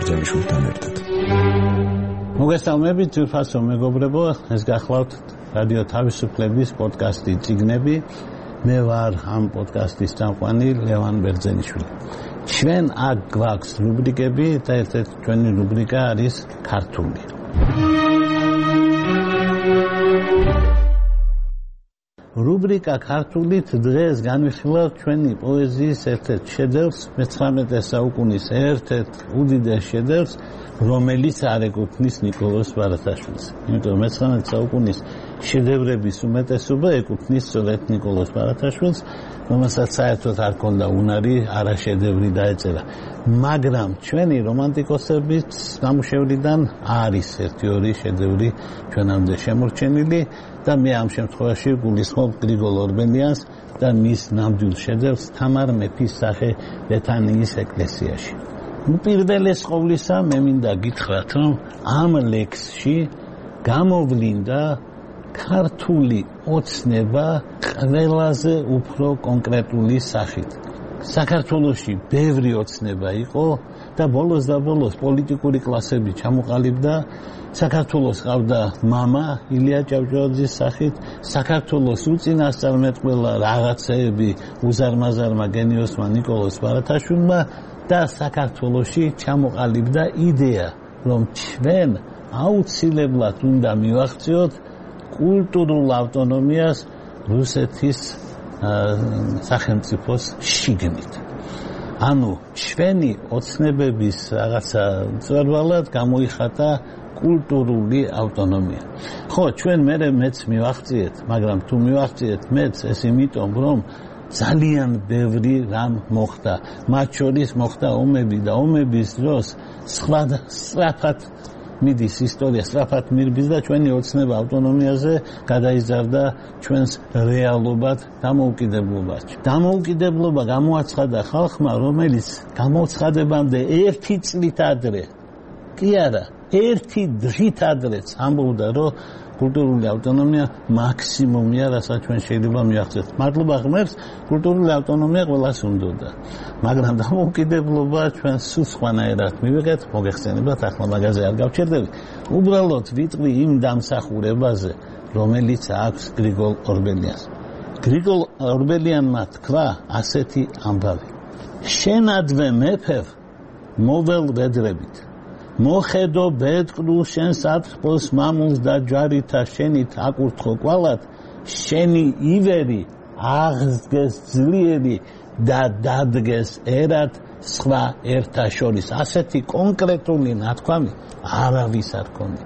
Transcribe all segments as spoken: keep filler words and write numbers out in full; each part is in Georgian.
ბერძენიშვილთან ერთად. მოგესალმებით ძვირფასო მეგობრებო, ეს გახლავთ რადიო თავისუფლების პოდკასტი წიგნები. მე ვარ ამ პოდკასტის წამყვანი ლევან ბერძენიშვილი. ჩვენ აქ გვაქვს რუბრიკები და ერთ-ერთი ჩვენი რუბრიკა არის ქართული. რუბრიკა ქართულით დღეს განვიხილავთ ჩვენი პოეზიის ერთ-ერთ შედევრს, მეცხრამეტე საუკუნის ერთ-ერთ უდიდეს შედევრს, რომელიც არ ეკუთვნის ნიკოლოზ ბარათაშვილს. იმიტომ მეცხრამეტე საუკუნის შედევრების უმეტესობა ეკუთვნის სწორედ ნიკოლოზ ბარათაშვილს, რომელსაც საერთოდ არ ქონდა უნარი არა შედევრი დაეწერა. მაგრამ ჩვენი რომანტიკოსების ნამუშევრიდან არის ერთი-ორი შედევრი ჩვენამდე შემორჩენილი და მე ამ შემთხვევაში გულისხმობ გრიგოლ ორბელიანს და მის ნამდვილ შედევრს თამარ მეფის სახე ბეთანიის ეკლესიაში. უპირველეს ყოვლისა მე მინდა გითხრათ, რომ ამ ლექსში გამოვლინდა ქართული ოცნება ყველაზე უფრო კონკრეტული სახით. საქართველოში ბევრი ოცნება იყო და ბოლოს და ბოლოს პოლიტიკური კლასები ჩამოყალიბდა. საქართველოს ყავდა მამა ილია ჭავჭავაძის სახით, საქართველოს უწინასწარმეტყველა რაღაცეები უზარმაზარმა გენიოსმა ნიკოლოზ ბარათაშვილმა და საქართველოში ჩამოყალიბდა იდეა, რომ ჩვენ აუცილებლად უნდა მივაღწიოთ კულტურულ ავტონომიას რუსეთის სახელმწიფოს შიგნით. ანუ ჩვენი ოცნებების რაღაცა მწვერვალად გამოიხატა კულტურული ავტონომია. ხო, ჩვენ მერე მეც მივაღწიეთ, მაგრამ თუ მივაღწიეთ მეც, ეს იმიტომ, რომ ძალიან ბევრი რამ მოხდა. მათ შორის მოხდა ომები და ომების დროს სხვა სწრაფად მიდის ისტორია, სწრაფად მირბის და ჩვენი ოცნება ავტონომიაზე გადაიზარდა ჩვენს რეალობად დამოუკიდებლობაში. დამოუკიდებლობა გამოაცხადა ხალხმა, რომელიც გამოცხადებამდე ერთი წლით ადრე, კი არა, ერთი დღით ადრეც ამბობდა, რომ კულტურული ავტონომია მაქსიმუმია, რასაც ჩვენ შეიძლება მივახცეთ. მადლობა ღმერთს, კულტურული ავტონომია ყველას უნდოდა. მაგრამ დამოუკიდებლობა ჩვენ სულ სხვანაირად მივიღეთ, მოგეხსენებათ, ახლა მაგაზე არ გავჩერდები. უბრალოდ ვიტყვი იმ დამსახურებაზე, რომელიც აქვს გრიგოლ ორბელიანს. გრიგოლ ორბელიანმა თქვა ასეთი ამბავი: შენადვე მეფევ მოվել ვედრებით. მოხედო ბედყნუ შენ სათხბოს მამულს და ჯარითა შენით აკურთხო კვალად, შენი ივერი აღსდგეს ძლიერი და დადგეს ერად სხვა ერთა შორის. ასეთი კონკრეტული ნათქვამი არავის არ ქონია.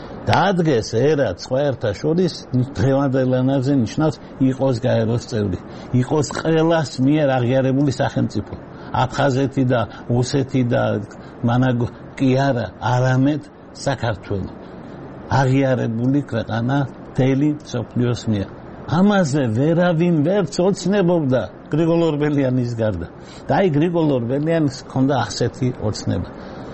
დადგეს ერად სხვა ერთა შორის დღევანდელ ენაზე ნიშნავს იყოს გაეროს წევრი, იყოს ყველას მიერ აღიარებული სახელმწიფო. აფხაზეთი და ოსეთი და მანაგო კი არა, არამედ საქართველო აღიარებული ქვეყანა მთელი მსოფლიოს მიერ. ამაზე ვერავინ ვერც ოცნებობდა გრიგოლ ორბელიანის გარდა. და აი გრიგოლ ორბელიანს ჰქონდა ასეთი ოცნება.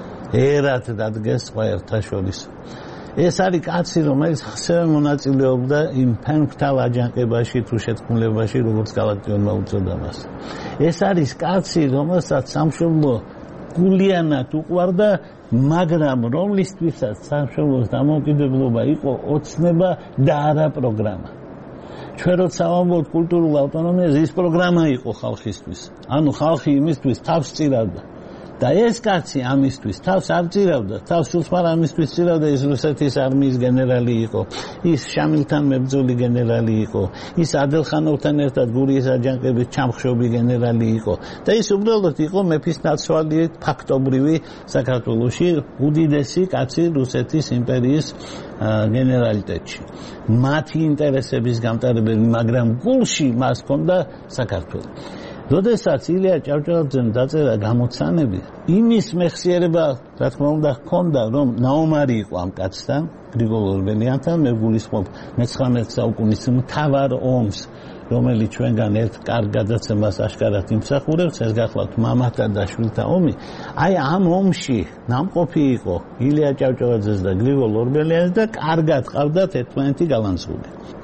ერად დადგეს სხვა ერთა შორის. ეს არის კაცი, რომელიც ასევე მონაწილეობდა იმ ფენქთალ აჯანყებაში თუ შეთქმულებაში, როგორც გალაქტიონმა უწოდა მას. ეს არის კაცი, რომელსაც სამშობლო გულიანად უყვარდა, მაგრამ რომლისთვისაც სამშობლოს დამოუკიდებლობა იყო ოცნება და არა პროგრამა. ჩვენ როცა ვამბობთ კულტურულ ავტონომიაზე, ის პროგრამა იყო ხალხისთვის. ანუ ხალხი იმისთვის თავს წირავდა. და ეს კაცი ამისთვის თავს არ წირავდა, თავს სულთმარ ამისთვის წირავდა, ის რუსეთის არმიის გენერალი იყო, ის შამილთან მებრძოლი გენერალი იყო, ის ადელხანოვთან ერთად გურიის აჯანყების ჩამხშობი გენერალი იყო და ის უბრალოდ იყო მეფის ნაცვალი ფაქტობრივი საქართველოში უდიდესი კაცი რუსეთის იმპერიის გენერალიტეტში. მათი ინტერესების გამტარებელი, მაგრამ გულში მას ჰქონდა საქართველო. როდესაც ილია ჭავჭავაძემ დაწერა გამოცანები, იმის მეხსიერება, რა თქმა უნდა, ჰქონდა, რომ ნაომარი იყო ამ კაცთან, გრიგოლ ორბელიანთან, მე გულისხმობ მეცხრამეტე საუკუნის მთავარ ომს, რომელიც ჩვენგან ერთ კარგ გადაცემას აშკარად იმსახურებს, ეს გახლავთ მამათა და შვილთა ომი. აი ამ ომში ნამყოფი იყო ილია ჭავჭავაძეს და გრიგოლ ორბელიანს და კარგად ყავდათ ერთმანეთი გალანძღული.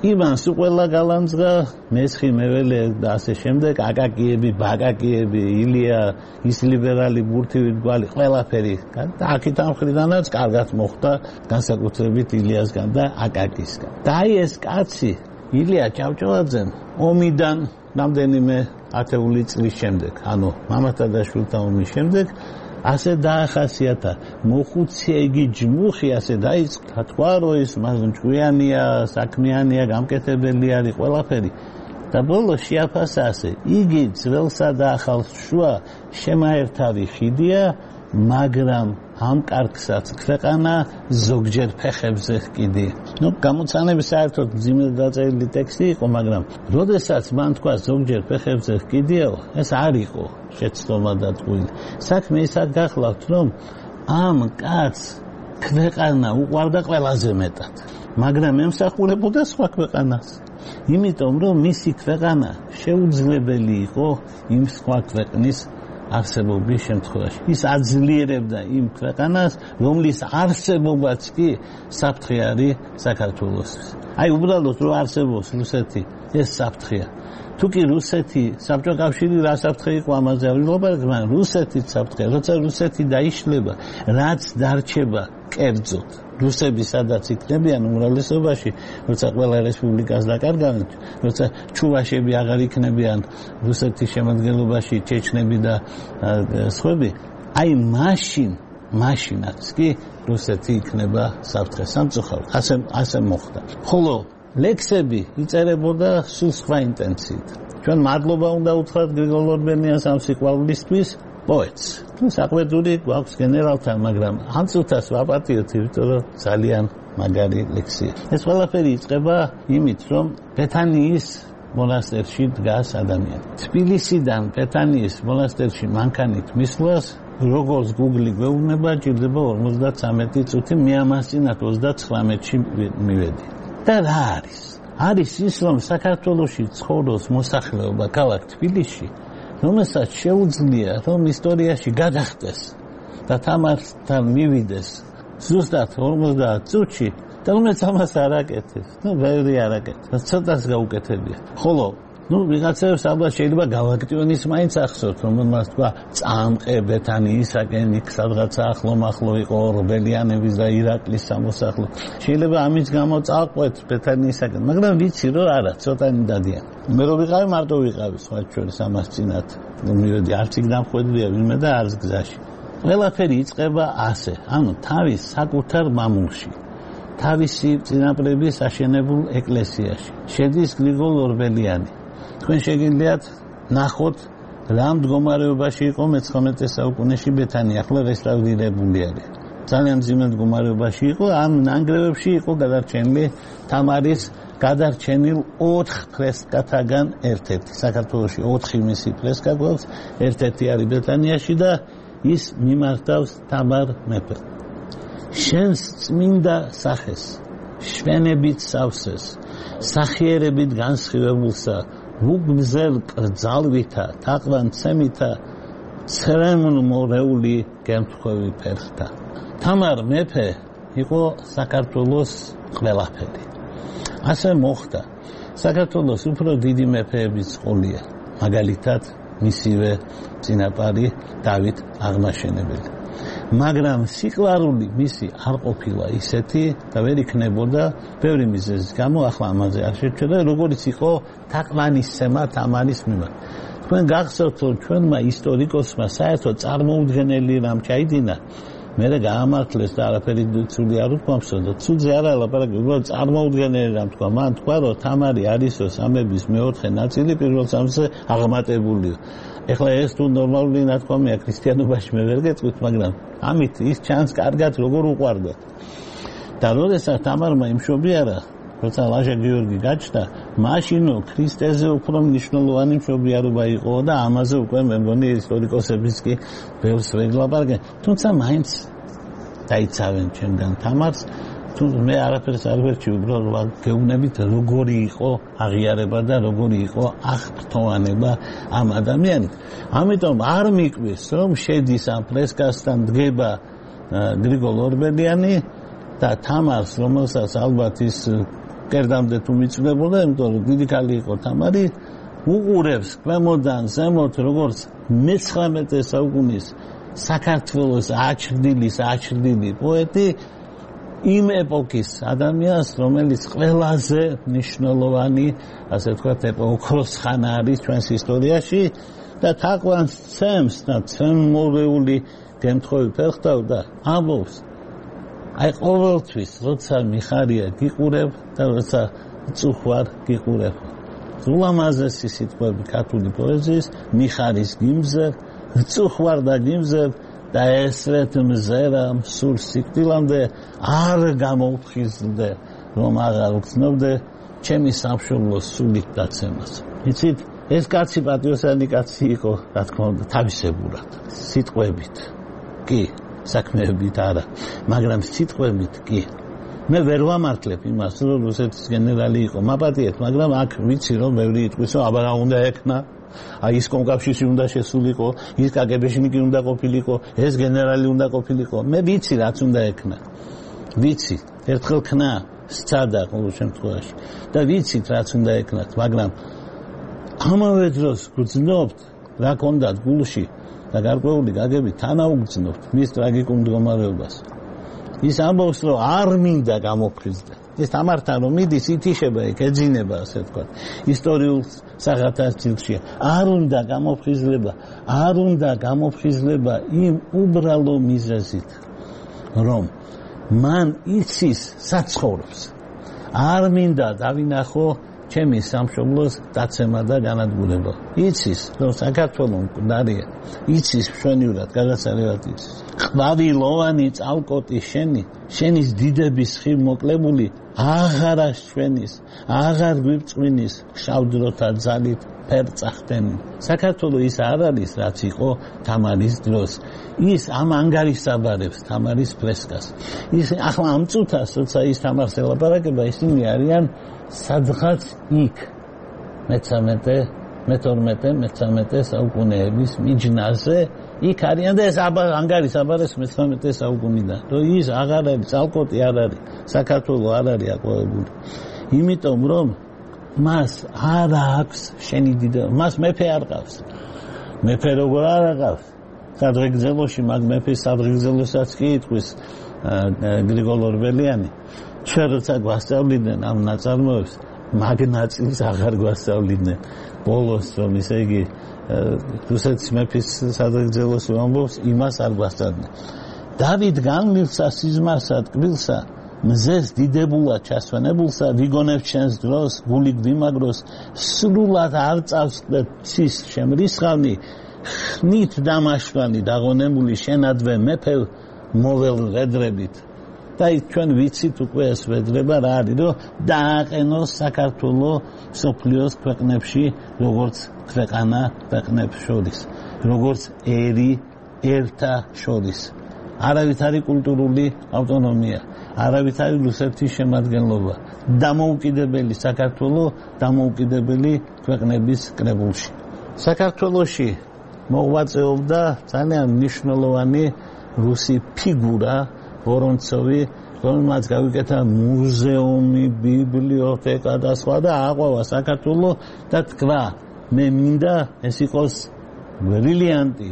ივანს უყველა გალანძღა, მესხი მეველე და ასე შემდეგ, აკაკიები, ბაკაკიები, ილია, ის ლიბერალი ბურთივი გვალი, ყველაფერი. და აქეთ ამ მხრიდანაც კარგად მოხდა, განსაკუთრებით ილიასგან და აკაკისგან. და აი ეს კაცი, ილია ჭავჭავაძემ, ომიდან რამდენიმე ათეული წლის შემდეგ, ანუ მამათა და შვილთა ომის შემდეგ, ასე დაახასიათა მოხუცია იგი ჯმუხი ასე დაიწყო თქვა რომ ის მჭკვიანია საქმიანია გამკეთებელი არის ყველაფერი და ბოლოს შეაფასა ასე იგი ძველსა და ახალს შუა შემაერთავი ხიდია მაგრამ ამ კარგსაც ქვეყანა ზოგჯერ ფეხებზე ჰკიდია. ნუ გამოცანების საერთოდ მძიმე დაწერილი ტექსტი იყო, მაგრამ როდესაც მან თქვა ზოგჯერ ფეხებზე ჰკიდიაო, ეს არ იყო შეცდომა და ტყუილი. საქმე ისად გახლავთ, რომ ამ კაცს ქვეყანა უყვარდა ყველაზე მეტად, მაგრამ ემსახურებოდა სხვა ქვეყანას. იმიტომ რომ მისი ქვეყანა შეუძლებელი იყო იმ სხვა ქვეყნის არსებობის შემთხვევაში. ის აძლიერებდა იმ ქვეყანას, რომლის არსებობაც კი საფრთხე არის საქართველოსთვის. აი უბრალოდ რომ არსებობს რუსეთი, ეს საფრთხეა. თუ კი რუსეთი, საბჭოთა კავშირი რა საფრთხე იყო ამაზე არ ვილაპარაკებ, მაგრამ რუსეთიც საფრთხეა. როცა რუსეთი დაიშლება, რაც დარჩება კერძოდ რუსები სადაც იქნებიან უმრავლესობაში, როცა ყველა რესპუბლიკას დაკარგავენ, როცა ჩუვაშები აღარ იქნებიან რუსეთის შემადგენლობაში, ჩეჩნები და სხვები, აი მაშინ, მაშინაც კი რუსეთი იქნება საფრთხე სამწუხაროდ. ასე ასე მოხდა. ხოლო ლექსები იწერებოდა სულ სხვა ინტენციით. ჩვენ მადლობა უნდა უთხრათ გრიგოლ ორბელიანს ამ სიყვარულისთვის, პოეტს. საყვედური გვაქვს გენერალთან, მაგრამ ამ წუთას ვაპატიოთ, იმიტომ რომ ძალიან მაგარი ლექსია. ეს ყველაფერი იწყება იმით, რომ ბეთანიის მონასტერში დგას ადამიანი. თბილისიდან ბეთანიის მონასტერში მანქანით მისვლას, როგორც Google გვეუბნება, ჭირდება ორმოცდათვრამეტი წუთი, მე ამას წინათ ოცდათხრამეტში მივედი. და რა არის? არის ის, რომ საქართველოში ცხოვრობს მოსახლეობა ქალაქ თბილისში, რომელსაც შეუძლია რომ ისტორიაში გადახდეს და თამართან მივიდეს ზუსტად ორმოცდაათ წუთში და რომელიც ამას არ აკეთებს. ნუ ბევრი არ აკეთებს, ცოტას გაუკეთებია. ხოლო ნუ ვიღაცებს ალბათ შეიძლება გალაქტიონის მაინც ახსოვთ, რომელმაც თქვა წამყე ბეთანიისაკენ იქ სადღაც ახლო-მახლო იყო ორბელიანების და ირაკლის სამოსახლო. შეიძლება ამის გამო წავყვეთ ბეთანიისაკენ, მაგრამ ვიცი რომ არა, ცოტანი დადიან. მე რო ვიყავი მარტო ვიყავი სხვა ჩვენს ამას წინათ. ნუ მივედი არც იქ დამხვედრია ვინმე და არც გზაში. ყველაფერი იწყება ასე, ანუ თავის საკუთარ მამულში. თავისი წინაპრების აშენებულ ეკლესიაში. შედის გრიგოლ ორბელიანი. თქვენ შეგიძლიათ ნახოთ რა მდგომარეობაში იყო მეცხრამეტე საუკუნეში ბეთანია, ახლა რესტავრირებული არის. ძალიან მძიმე მდგომარეობაში იყო, ამ ნანგრევებში იყო გადარჩენილი თამარის გადარჩენილ ოთხ ფრესკათაგან ერთ-ერთი. საქართველოში ოთხი მისი ფრესკა გვაქვს, ერთ-ერთი არის ბეთანიაში და ის მიმართავს თამარ მეფეს. შენს წმინდა სახეს, შვენებით სავსეს, სახიერებით განსხივებულსა, ვუგმზელ კრძალვითა, თაყვან ცემითა, ცრემლ მორეული გემთხვევი ფერხთა. თამარ მეფე იყო საქართველოს ყველაფერი. ასე მოხდა. საქართველოს უფრო დიდი მეფეების ყოლია, მაგალითად მისივე წინაპარი დავით აღმაშენებელი. მაგრამ სიყვარული მისი არ ყოფილა ისეთი და ვერ იქნებოდა ბევრი მიზეზის გამო, ახლა ამაზე არ შეჩვენა, როგორიც იყო თაყვანისცემა თამარის მიმართ. თქვენ გახსოვთ, რომ ჩვენმა ისტორიკოსმა საერთოდ წარმოუდგენელი რამ ჩაიდინა, მერე გაამართლეს და არაფერი ცუდი არ უთქვამსო და ცუდზე არ ალაპარაკე, უბრალოდ წარმოუდგენელი რამ თქვა. მან თქვა, რომ თამარი არისო სამების მეოთხე ნაწილი პირველ სამზე აღმატებულიო. ეხლა ეს თუ ნორმალური ნათქვამია ქრისტიანობაში მე ვერ გეტყვით, მაგრამ ამით ის ჩანს კარგად როგორ უყვარდა. და როდესაც თამარმა იმშობიარა, როცა ლაჟა გიორგი გაჩნდა, მაშინო ქრისტეზე უფრო მნიშვნელოვანი მშობიარობა იყო და ამაზე უკვე მე მგონი ისტორიკოსებიც კი ბევრს ვერ ვლაპარაკენ. თუმცა მაინც დაიცავენ ჩემგან თამარს, თუ მე არაფერს არ ვერჩი, უბრალოდ გეუბნებით როგორი იყო აღიარება და როგორი იყო აღფრთოვანება ამ ადამიანით. ამიტომ არ მიკვირს, რომ შედის ამ ფრესკასთან დგება გრიგოლ ორბელიანი და თამარს, რომელსაც ალბათ ის კერდამდე თუ მიწვდებოდა, იმიტომ რომ დიდი ქალი იყო თამარი, უყურებს ქვემოდან ზემოთ, როგორც მეცხრამეტე საუკუნის საქართველოს აჩრდილის აჩრდილი პოეტი იმ ეპოქის ადამიანს, რომელიც ყველაზე მნიშვნელოვანი, ასე ვთქვათ, ოქროს ხანა არის ჩვენს ისტორიაში და თაყვანს ცემს და ცემმოვეული გემთხოვი ფერხთავ და ამბობს აი ყოველთვის როცა მიხარია გიყურებ და როცა წუხვარ გიყურებ ულამაზესი სიტყვები ქართული პოეზიის მიხარის გიმზე წუხვარ და გიმზე და ესრეთ მზერა სულ სიკვდილამდე არ გამოვხიზლდე რომ აღარ ვგრძნობდე ჩემი სამშობლოს სულით დაცემას. იცით ეს კაცი პატრიოტული კაცი იყო, რა თქმა უნდა, თავისებურად სიტყვებით კი საქმეებით არა, მაგრამ სიტყვებით კი. მე ვერ ვამართლებ იმას, რომ რუსეთის გენერალი იყო მაპატიეთ, მაგრამ აქ ვიცი რომ ბევრი იტყვის, რომ აბა რა უნდა ექნა, აი ის კომკავშირში უნდა შესულიყო, ის კაგებეშნიკი უნდა ყოფილიყო, ეს გენერალი უნდა ყოფილიყო. მე ვიცი რაც უნდა ექნა. ვიცი, ერთხელ ქნა სცადა ყოველ შემთხვევაში და ვიცით რაც უნდა ექნათ, მაგრამ ამავე დროს გძნობთ რა კონდათ გულში და გარკვეული გაგებით თანაუგრძნობთ მის ტრაგიკულ მდგომარეობას. ის ამბობს რომ არ მინდა გამოფხიზდა. ეს თამართან რომ მიდის ითიშება იქ ეძინება ასე ვთქვათ ისტორიულ საღათას ძილში. არ უნდა გამოფხიზლება, არ უნდა გამოფხიზლება იმ უბრალო მიზეზით რომ მან იცის საცხოვრებს. არ მინდა დავინახო ჩემი სამშობლოს დაცემა და განადგურება. იცის რომ საქართველო მკვდარია, იცის მშვენივრად გადასარევად იცის. ყვავილოვანი წალკოტი შენი, შენის დიდების ხივ მოკლებული აღარა ჩვენის, აღარ გვირწყვინის შავდროთა ძალით ფერწახდენი. საქართველო ის არ არის რაც იყო თამარის დროს. ის ამ ანგარიშსაბარებს თამარის ფრესკას. ის ახლა ამ წუთას როცა ის თამარს ელაპარაკება, ისინი არიან სადღაც იქ მეთორმეტე, მეთორმეტე, მეთორმეტე საუკუნეების მიჯნაზე იქ არიან და ეს ანგარის აბარეს მეთორმეტე საუკუნიდან. რომ ის აღარ არის, წალკოტი არ არის, საქართველო არ არის აყვავებული. იმიტომ რომ მას არ აქვს შენი დიდება, მას მეფე არ ყავს. მეფე როგორ არ ყავს? სადღეგრძელოში მაგ მეფის სადღეგრძელოსაც კი იტყვის გრიგოლ ორბელიანი. ჩვენ როცა გვასწავლიდნენ ამ ნაწარმოებს, მაგ ნაწილს აღარ გვასწავლიდნენ. ბოლოს რომ ისე იგი რუსეთის მეფის სადღეგრძელოს ამბობს, იმას არ გვასწავლიდნენ. დავით განმილსა სიზმარსა ტკბილსა, მზეს დიდებულად ჩასვენებულსა, ვიგონებ ჩვენს დროს, გული გვიმაგროს, სრულად არ წავსყდეთ ცის შემრისხავნი, ხნით დამაშვანი დაღონებული შენადვე მეფე მოվել ვედრებით. და ჩვენ ვიცით უკვე ეს ვედრება რა არის, რომ დააყენოს საქართველო მსოფლიოს ქვეყნებში, როგორც ქვეყანა ქვეყნებს შორის, როგორც ერი ერთა შორის. არავით არის კულტურული ავტონომია, არავით არის რუსეთის შემადგენლობა. დამოუკიდებელი საქართველო, დამოუკიდებელი ქვეყნების კრებულში. საქართველოში მოღვაწეობდა ძალიან მნიშვნელოვანი რუსი ფიგურა ვორონცოვი, რომელმაც გავიკეთა მუზეუმი, ბიბლიოთეკა და სხვა და აყვავა საქართველო და თქვა, მე მინდა ეს იყოს ბრილიანტი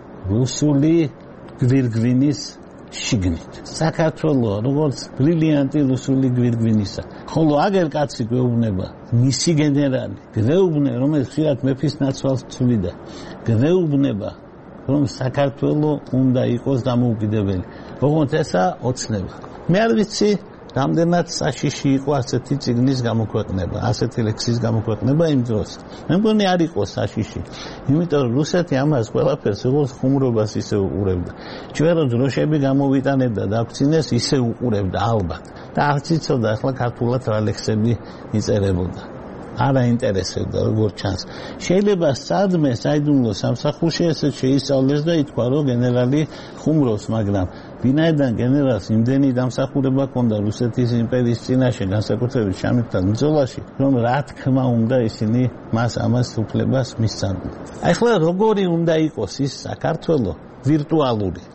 რუსული გვირგვინის შიგნით. საქართველო როგორც ბრილიანტი რუსული გვირგვინისა. ხოლო აგერ კაცი გვეუბნება, მისი გენერალი, გვეუბნე, რომელიც ხშირად მეფის ნაცვალს ცვლიდა, გვეუბნება, რომ საქართველო უნდა იყოს დამოუკიდებელი. ოღონდ ესა ოცნება. მე არ ვიცი, რამდენად საშიში იყო ასეთი წიგნის გამოქვეყნება, ასეთი ლექსის გამოქვეყნება იმ დროს. მე მგონი არ იყო საშიში. იმიტომ რომ რუსეთი ამას ყველაფერს როგორც ხუმრობას ისე უყურებდა. ჩვენ რო დროშები გამოვიტანებდა და აქცინეს ისე უყურებდა ალბათ. და არც იცოდა ახლა ქართულად რა ლექსები იწერებოდა. არ აინტერესებდა როგორ ჩანს. შეიძლება სადმე საიდუმლო სამსახურში ესე შეისწავლეს და ითქვა რომ გენერალი ხუმრობს, მაგრამ ვინაიდან გენერალს იმდენი დამსახურება ჰქონდა რუსეთის იმპერიის წინაშე განსაკუთრებით შამილთან ბრძოლაში, რომ რა თქმა უნდა ისინი მას ამას უფლებას მისცემდნენ. ახლა როგორი უნდა იყოს ის საქართველო ვირტუალური,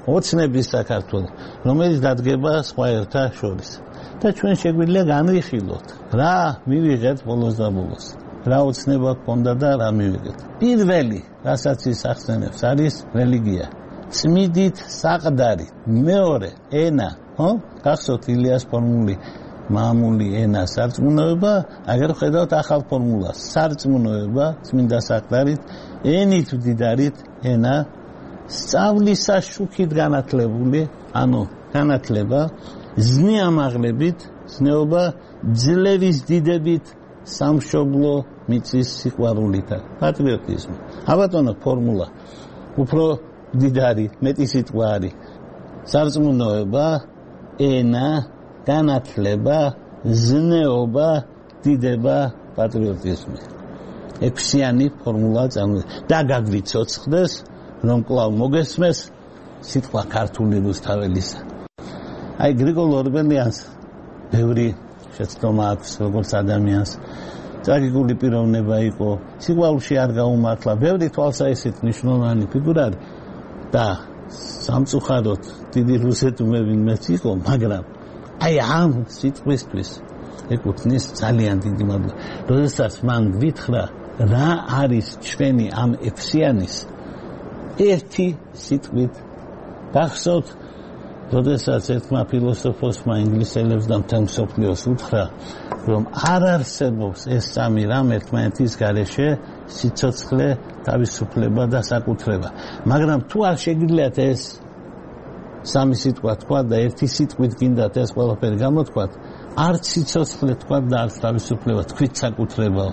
ოცნების საქართველო, რომელიც დადგება სხვა ერთა შორის. და ჩვენ შეგვიძლია განვიხილოთ, რა მივიღეთ ბოლოს და ბოლოს. რა ოცნება გქონდა და რა მივიღეთ. პირველი, რასაც ის ახსენებს, არის რელიგია. წმიდით საყდარი. მეორე, ენა, ხო? გახსოვთ ილიას ფორმული მამული ენა სარწმუნოება, აგერ ხედავთ ახალ ფორმულას. სარწმუნოება, წმინდა საყდარით, ენით მდიდარით ენა, სწავლისა შუქით განათლებული, ანუ განათლება, ზნეამაღლებით, ზნეობა, ძლევის დიდებით, სამშობლო მიწის სიყვარულითა, პატრიოტიზმი. აბატონო ფორმულა, უფრო დიდარი, მეტი სიტყვა არის. სარწმუნოება, ენა, განათლება, ზნეობა, დიდება, პატრიოტიზმი. ექვსიანი ფორმულა წარმოიდგინეთ. და გაგვიცოცხლდეს, რომ კვლავ მოგესმეს სიტყვა ქართული რუსთაველისა. აი გრიგოლ ორბელიანს ბევრი შეცდომა აქვს როგორც ადამიანს. ტრაგიკული პიროვნება იყო, სიყვარულში არ გაუმართლა, ბევრი თვალსაჩინო მნიშვნელოვანი ფიგურა და სამწუხაროდ დიდი რუსეთუმები მეც იყო, მაგრამ აი ამ სიტყვისთვის ეკუთვნის ძალიან დიდი მადლობა. როდესაც მან გვითხრა რა არის ჩვენი ამ ექვსიანის ერთი სიტყვით გახსოვთ, როდესაც ერთმა ფილოსოფოსმა ინგლისელებს და მთელ მსოფლიოს უთხრა, რომ არ არსებობს ეს სამი რამ ერთმანეთის გარეშე, სიცოცხლე, თავისუფლება და საკუთრება. მაგრამ თუ არ შეგიძლიათ ეს სამი სიტყვა თქვა და ერთი სიტყვით გინდათ ეს ყველაფერი გამოთქვათ, არც სიცოცხლე თქვა და არც თავისუფლება, თქვით საკუთრებაო.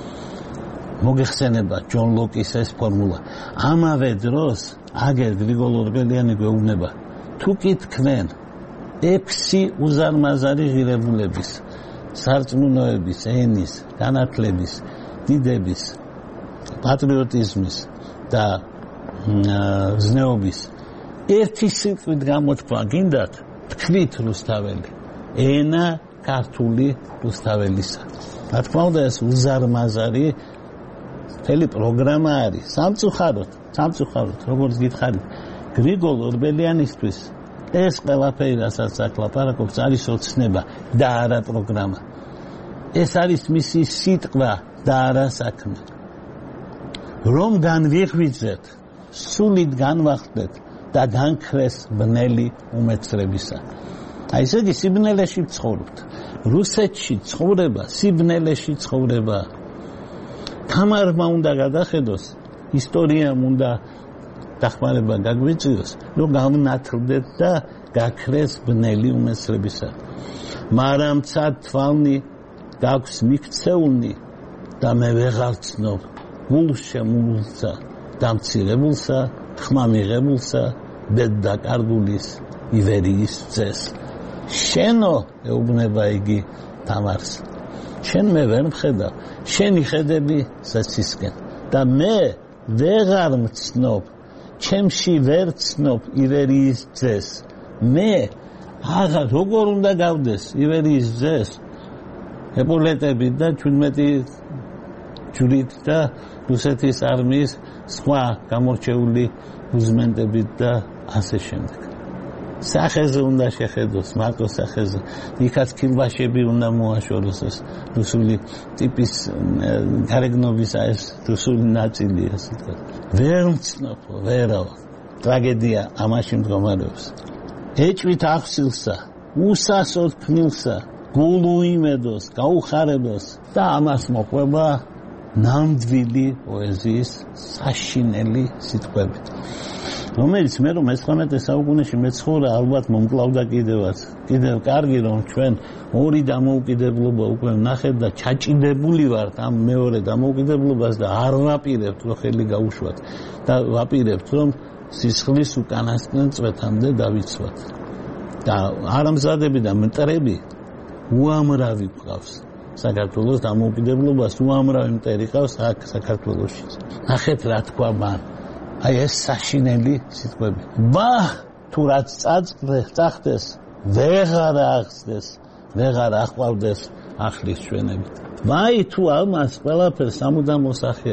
მოგეხსენება ჯონ ლოკის ეს ფორმულა. ამავე დროს აგერ გრიგოლ ორბელიანი გვეუბნება, თუ კი თქვენ ექვსი უზარმაზარი ღირებულების, სარწმუნოების, ენის, განათლების, დიდების, პატრიოტიზმის და ზნეობის ერთი სიტყვით გამოთქვა გინდათ, თქვით რუსთაველი, ენა ქართული რუსთაველისა. რა თქმა უნდა ეს უზარმაზარი მთელი პროგრამა არის. სამწუხაროდ, სამწუხაროდ, როგორც გითხარით, გრიგოლ ორბელიანისთვის ეს ყველაფერი, რასაც აქ ლაპარაკობს, არის ოცნება და არა პროგრამა. ეს არის მისი სიტყვა და არა საქმე. რომ განვიღვიძეთ, სულით განვახტეთ და განქრეს ბნელი უმეცრებისა. აი ესე იგი სიბნელეში ვცხოვრობთ. რუსეთში ცხოვრება, სიბნელეში ცხოვრება. თამარმა უნდა გადახედოს, ისტორიამ უნდა დახმარება გაგვიწიოს, რომ გავნათლდეთ და გაქრეს ბნელი უმეცრებისა. მაგრამ ცად თვალნი გაქვს მიქცეულნი და მე ვეღარ ცნობ გულშემულსა და მცირებულსა, ხმა მიღებულსა, ბედ დაკარგულის ივერიის ძეს. შენო ეუბნება იგი თამარს. შენ მე ვერ მხედავ, შენი ხედები საცისკენ და მე ვეღარ მცნობ, ჩემში ვერ ცნობ ივერიის ძეს. მე აღარ როგორ უნდა გავდეს ივერიის ძეს? ეპოლეტებით და ჩვიდმეტი ჯვრით და რუსეთის არმიის სხვა გამორჩეული უზმენტებით და ასე შემდეგ. სახეზე უნდა შეხედოს, მარტო სახეზე. იქაც ქილბაშები უნდა მოაშოროს ეს რუსული ტიპის გარეგნობის ეს რუსული ნაწილი ასე თქვა. ვერ მცნობ, ვერავ. ტრაგედია ამაში მდგომარეობს. ეჭვით ახსილსა, უსასოდ ქმნილსა, გულუ იმედოს, გაუხარებოს და ამას მოყვება ნამდვილი პოეზიის საშინელი სიტყვებით. რომელიც მე რომ მესამედე საუკუნეში მეცხოვრა, ალბათ მომკლავდა კიდევაც. კიდევ კარგი რომ ჩვენ ორი დამოუკიდებლობა უკვე ვნახეთ და ჩაჭიდებული ვართ ამ მეორე დამოუკიდებლობას და არ ვაპირებთ რომ ხელი გაუშვათ და ვაპირებთ რომ სისხლის უკანასკნელ წვეთამდე დავიცვათ. და არამზადები და მტრები უამრავი გვყავს. საქართველოს დამოუკიდებლობას უამრავი მტერი ყავს აქ საქართველოშიც. ნახეთ რა თქვა მან. აი ეს საშინელი სიტყვები. ბა თუ რაც წახდეს, ვეღარ აღწდეს, ვეღარ აყვავდეს ახლის ჩვენებით. ვაი თუ ამას ყველაფერს ამუდამ მოსახიერებ.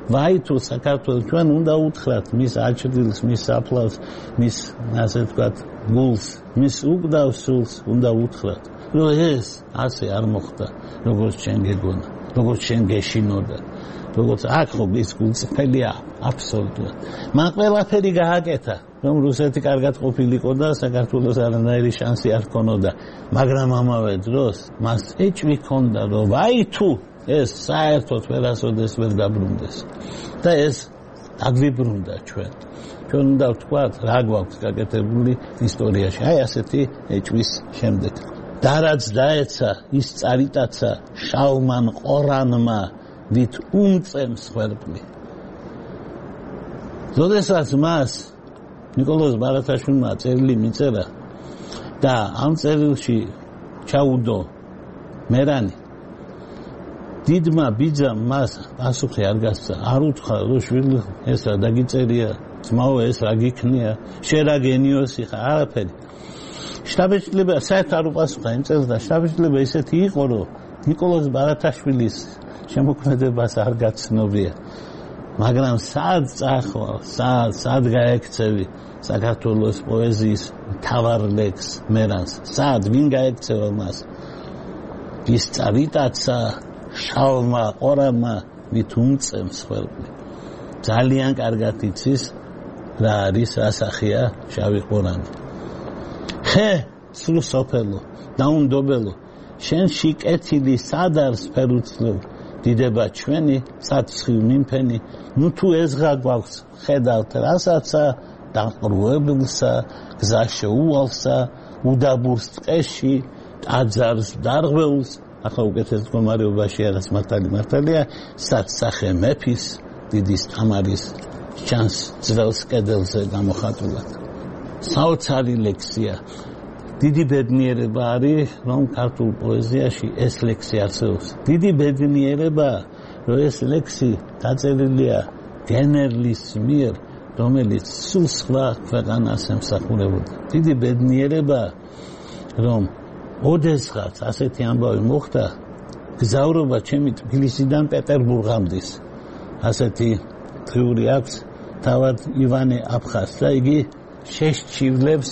ვაი თუ საქართველოს ჩვენ უნდა უთხრათ მის აჩრდილს, მის საფლავს, მის ასე ვთქვათ გულს, მის უგდავ სულს უნდა უთხრათ, რომ ეს ასე არ მოხდა, როგორც შენ გეგონა, როგორც შენ გეშინოდა, როგორც აქ ხო ის გულწრფელია აბსოლუტურად. მან ყველაფერი გააკეთა, რომ რუსეთი კარგად ყოფილიყო და საქართველოს არანაირი შანსი არ ჰქონოდა, მაგრამ ამავე დროს მას ეჭვი ჰქონდა, რომ ვაი თუ ეს საერთოდ ვერასოდეს ვერ დაბრუნდეს და ეს დაგვიბრუნდა ჩვენ. ჩვენ უნდა ვთქვათ, რა გვაქვს გაკეთებული ისტორიაში, აი ასეთი ეჭვის შემდეგ. და რაც დაეცა, ის წარიტაცა შალმან ყორანმა, ვით უმწემს ხერხი. როდესაც მას ნიკოლოზ ბარათაშვილმა წერილი მიწერა და ამ წერილში ჩაუდო მერანი, დიდმა ბიძამ მას პასუხი არ გასცა, არ უთხრა, რომ შვილი ეს რა დაგიწერია, ძმაო ეს რა გიქნია, შენ რა გენიოსი ხარ, არაფერი. შტაბ-ბიჭდება საერთოდ არ უპასუხა იმ წერილს და შტაბ-ბიჭდება ისეთი იყო, რომ ნიკოლოზ ბარათაშვილის შემოქმედებას არ გაცნობია, მაგრამ სად წახვალ, სად, სად გაექცევი საქართველოს პოეზიის მთავარ ლექსს მერანს, სად, ვინ გაექცევა მას? ის წარიტაცა შალმა ყორანმა, ვით უმწემს ხერხი. ძალიან კარგად იცის რა არის ასახია შავი ყორანი. ხე სულ სოფელო, დაუნდობელო, შენში კეთილი სად არის ფერუცლო, დიდება ჩვენი, საცხვი მიმფენი, ნუ თუ ეზღა გვაქვს, ხედავთ რასაც დაყრუებულსა, გზა შეუვალსა, უდაბურს ტყეში, ტაძარს დარღვეულს, ახლა უკეთეს მდგომარეობაში არის მართალი მართალია, საცსახე მეფის, დიდის თამარის ჩანს ძველს კედელზე გამოხატულად. საოცარი ლექსია. დიდი ბედნიერება არის, რომ ქართულ პოეზიაში ეს ლექსი არსებობს. დიდი ბედნიერება, რომ ეს ლექსი დაწერილია გენერლის მიერ, რომელიც სულ სხვა ქვეყანას ემსახურებოდა. დიდი ბედნიერება, რომ ოდესღაც ასეთი ამბავი მოხდა, გზავრობა ჩემი თბილისიდან პეტერბურგამდის. ასეთი დღიური აქვს თავად ივანე აფხაზს და იგი შეშჩივლებს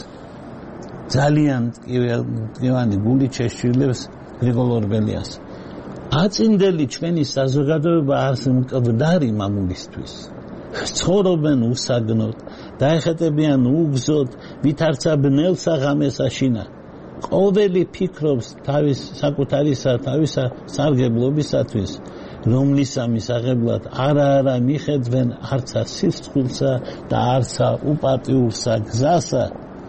ძალიან ტკივანი გულით შეშჩივლებს გრიგოლ ორბელიანს. აწინდელი ჩვენი საზოგადოება არის მკვდარი მამულისთვის. ცხოვრობენ უსაგნოდ, დაეხეტებიან უგზოდ, ვითარცა ბნელსა ღამესაშინა. ყოველი ფიქრობს თავის საკუთარისა, თავისა სარგებლობისათვის, რომლისა მისაღებლად არა არა მიხედვენ არცა სისხლსა და არცა უპატიურსა გზასა.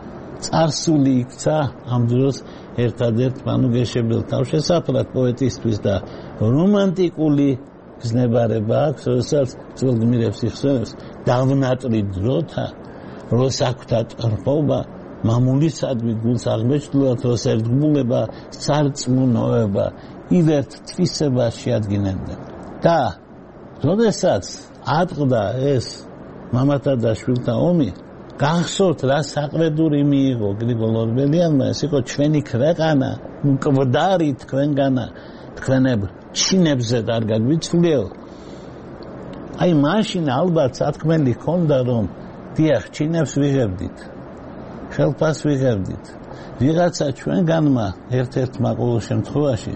წარსული იქცა ამ დროს ერთადერთ მანუგეშებელ თავშესაფრად პოეტისთვის და რომანტიკული გზნებარება აქვს, როდესაც ძველგმირებს იხსენებს დავნატრი დროთა, როსაქვთა ტრფობა, მამულისადმი გულს აღმეჩნდათ, როს ერთგულება, სარწმუნოება, ივერთ თვისება შეადგენდნენ. და როდესაც ატყდა ეს მამათა და შვილთა ომი, გახსოვთ რა საყვედური მიიღო გრიგოლ ორბელიანმა, ეს იყო ჩვენი ქვეყანა, მკვდარი თქვენგანა, თქვენებ ჩინებზე არ გაგვიცვლიო. აი მაშინ ალბათ სათქმელი ჰქონდა, რომ დიახ, ჩინებს ვიღებდით, ხელფას ვიღებდით. ვიღაცა ჩვენგანმა ერთ-ერთმა ყოველ შემთხვევაში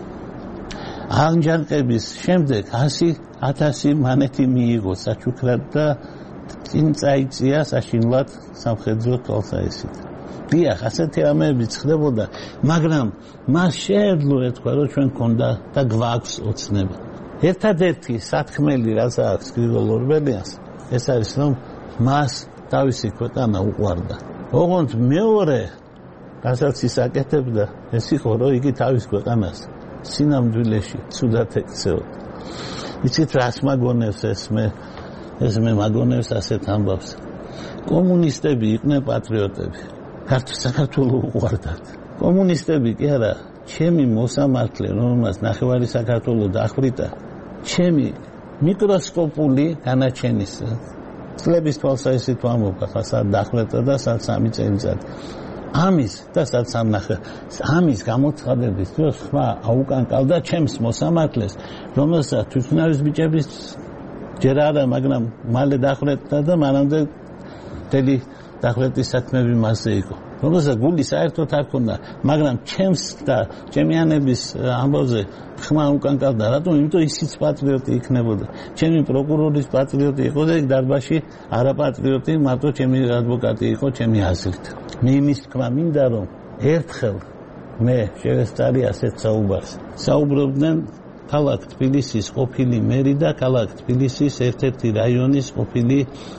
აღჯანყების შემდეგ ასი ათასი მანეთი მიიღო საჩუქრად და წინ წაიწია საშინლად სამხედრო თვალსაჩინოდ. დიახ, ასეთი რამეები ხდებოდა, მაგრამ მას შეეძლო ეთქვა, რომ ჩვენ გქონდა და გვაქვს ოცნება. ერთადერთი სათქმელი რაც აქვს გრიგოლ ორბელიანს, ეს არის, რომ მას თავისი ქვეყანა უყვარდა. ოღონდ მეორე, რასაც ის აკეთებდა, ეს იყო, რომ იგი თავის ქვეყანას სინამდვილეში ცუდად ექცეოდა. იცით რას მაგონებს ეს მე ეს მე მაგონებს ასეთ ამბავს. კომუნისტები იყვნენ პატრიოტები. ქართულ საქართველოს უყვარდათ. კომუნისტები კი არა, ჩემი მოსამართლე, რომელმაც ნახევარი საქართველოს დახვრიტა, ჩემი მიკროსკოპული განაჩენის წლების თვალსაზრისით ვამბობ, ახლა სად დახვრეტა და სად სამი წელიწადი. ამის და სად სამნახე ამის გამოცხადების დროს ხმა აუკანკავდა ჩემს მოსამართლეს, რომელსაც თვითნავის ბიჭების ჯერ არა, მაგრამ მალე დახვრეტდა და მანამდე მთელი დახვრეტის საქმეები მასზე იყო. რომელსაც გული საერთოდ არ ქონდა, მაგრამ ჩემს და ჩემიანების ამბავზე ხმა უკან კარდა, რატომ? იმიტომ ისიც პატრიოტი იქნებოდა. ჩემი პროკურორის პატრიოტი იყო და დარბაზში არა პატრიოტი, მარტო ჩემი ადვოკატი იყო ჩემი აზრით. მე იმის თქმა მინდა, რომ ერთხელ მე შევესწარი ასეთ საუბარს. საუბრობდნენ ქალაქ თბილისის ყოფილი მერი და ქალაქ თბილისის ერთ-ერთი რაიონის ყოფილი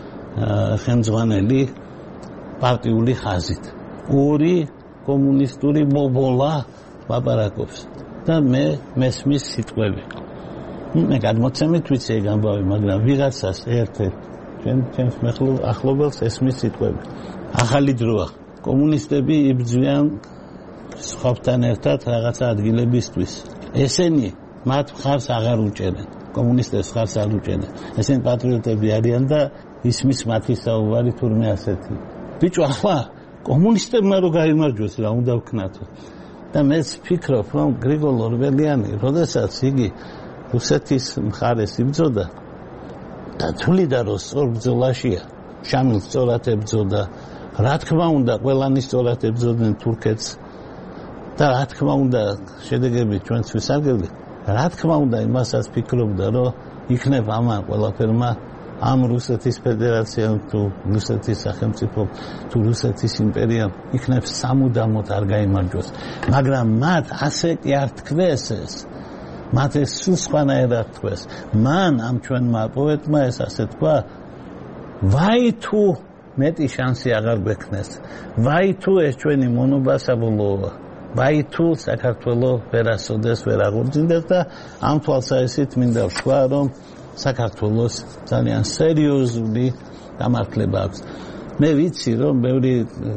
ხელმძღვანელი პარტიული ხაზით. ორი კომუნისტური მობოლა ლაპარაკობს და მე მესმის სიტყვები. მე გადმოცემით ვიცი ეგ ამბავი, მაგრამ ვიღაცას ერთ-ერთ ჩემ ჩემს ახლობელს ესმის სიტყვები. ახალი დროა. კომუნისტები იბრძვიან სხვებთან ერთად რაღაცა ადგილებისთვის. ესენი მათ მხარს აღარ უჭერენ. კომუნისტებს მხარს არ უჭერენ. ესენი პატრიოტები არიან და ისმის მათი საუბარი თურმე ასეთი. ბიჭო, ახლა კომუნისტებმა რო გაიმარჯვეს, რა უნდა ვქნათ? და მეც ვფიქრობ, რომ გრიგოლ ორბელიანი, როდესაც იგი რუსეთის მხარეს იბრძოდა და თვლიდა, რომ სწორ ბრძოლაშია, შამილს სწორად ებრძოდა, რა თქმა უნდა, ყველანი სწორად ებრძოდნენ თურქეთს და რა თქმა უნდა, შედეგები ჩვენც ვისარგებლეთ. რა თქმა უნდა, იმასაც ფიქრობდა, რომ იქნება ამან ყველაფერმა ამ რუსეთის ფედერაციამ თუ რუსეთის სახელმწიფომ თუ რუსეთის იმპერიამ იქნებს სამუდამოდ არ გაიმარჯვოს. მაგრამ მათ ასე კი არ თქვეს ეს. მათ ეს სულ სხვანაირად თქვეს. მან ამ ჩვენმა პოეტმა ეს ასე თქვა, ვაი თუ მეტი შანსი აღარ გვექნეს. ვაი თუ ეს ჩვენი მონობა საბოლოოა. ვაი თუ საქართველო ვერასოდეს ვერ აღორძინდეს და ამ თვალსაზრისით მინდა ვთქვა, რომ საქართველოს ძალიან სერიოზული გამართლება აქვს. მე ვიცი, რომ ბევრი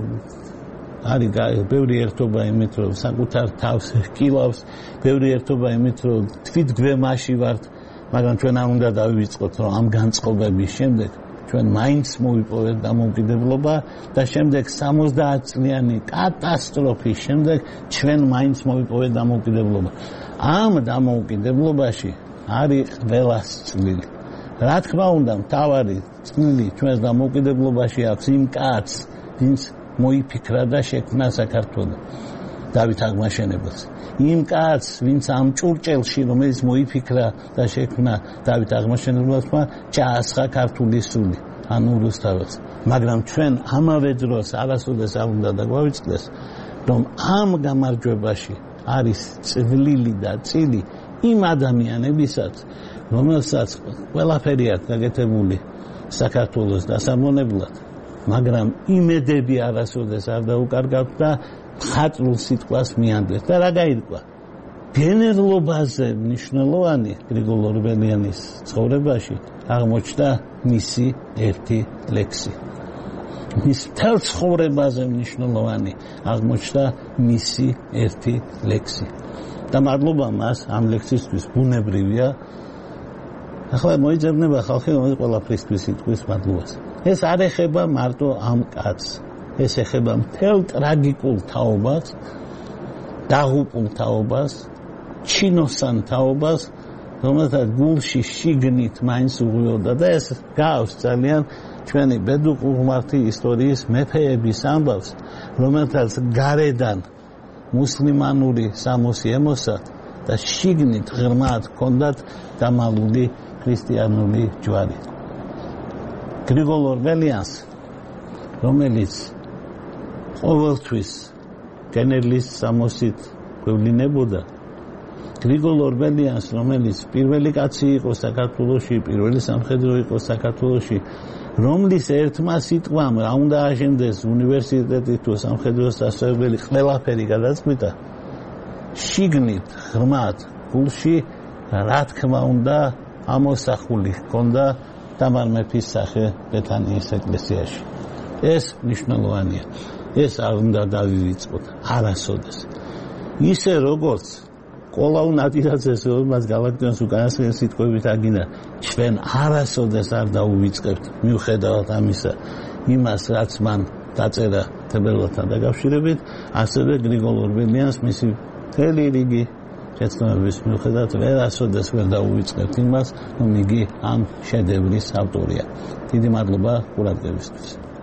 არის ბევრი ერთობა იმით, რომ საკუთარ თავს ჰკილავს, ბევრი ერთობა იმით, რომ თვითგვემაში ვართ, მაგრამ ჩვენ არ უნდა დავივიწყოთ, რომ ამ განწყობების შემდეგ ჩვენ მაინც მოვიპოვეთ დამოუკიდებლობა და შემდეგ სამოცდაათ წლიანი კატასტროფის შემდეგ ჩვენ მაინც მოვიპოვეთ დამოუკიდებლობა. ამ დამოუკიდებლობაში არის ყველას წვლილი. რა თქმა უნდა, მთავარი წვლილი ჩვენს დამოუკიდებლობაში აქვს იმ კაცს, ვინც მოიფიქრა და შექმნა საქართველო, დავით აღმაშენებელს. იმ კაცს, ვინც ამ ჭურჭელში, რომელიც მოიფიქრა და შექმნა დავით აღმაშენებელმა, ჩაასხა ქართული სული, ანუ რუსთაველს. მაგრამ ჩვენ ამავე დროს არასოდეს არ უნდა დაგვავიწყდეს, რომ ამ გამარჯვებაში არის წვლილი და წილი იმ ადამიანებისაც, რომელსაც ყველაფერი აქვს გაკეთებული საქართველოს დასამონებლად, მაგრამ იმედები არასოდეს არ დაუკარგავთ და მხატვრულ სიტყვას მიანდეთ. და რა გაირკვა? გენერლობაზე მნიშვნელოვანი გრიგოლ ორბელიანის ცხოვრებაში აღმოჩნდა მისი ერთი ლექსი. მის მთელ ცხოვრებაზე მნიშვნელოვანი აღმოჩნდა მისი ერთი ლექსი. და მადლობა მას ამ ლექსისთვის ბუნებრივია. ახლა მოიძებნება ხალხი ყველაფრისთვის იტყვის მადლობას. ეს არ ეხება მარტო ამ კაცს, ეს ეხება მთელ ტრაგიკულ თაობას, დაღუპულ თაობას, ჩინოსან თაობას, რომელსაც გულში შიგნით მაინც უღვიოდა და ეს გავს ძალიან ჩვენი ბედუყურმართი ისტორიის მეფეების ამბავს, რომელსაც გარედან მუსლიმანური სამოსი ემოსა და შიგნით ღრმად ჰქონდათ დამალული ქრისტიანული ჯვარი. გრიგოლ ორბელიანს, რომელიც ყოველთვის გენერლის სამოსით გვევლინებოდა, გრიგოლ ორბელიანს, რომელიც პირველი კაცი იყო საქართველოში, პირველი სამხედრო იყო საქართველოში, რომლის ერთმა სიტყვამ რა უნდა აშენდეს უნივერსიტეტი თუ სამხედრო სასწავლებელი ყველაფერი გადაწყვიტა, შიგნით ღრმად გულში რა თქმა უნდა ამოსახული ჰქონდა თამარ მეფის სახე ბეთანიის ეკლესიაში. ეს მნიშვნელოვანია. ეს არ უნდა დავივიწყოთ არასოდეს. ისე როგორც კოლაუ ნადირაძეს რომელსაც გალაქტიონს უკანასკნელი სიტყვებით აგინა, ჩვენ არასოდეს არ დაუვიწყებთ მიუხედავად ამისა იმას, რაც მან დაწერა თებერვალთან დაკავშირებით, ასევე გრიგოლ ორბელიანს მისი მთელი რიგი შეცდომების მიუხედავად ვერასოდეს ვერ დაუვიწყებთ იმას, რომ იგი ამ შედევრის ავტორია. დიდი მადლობა ყურადღებისთვის.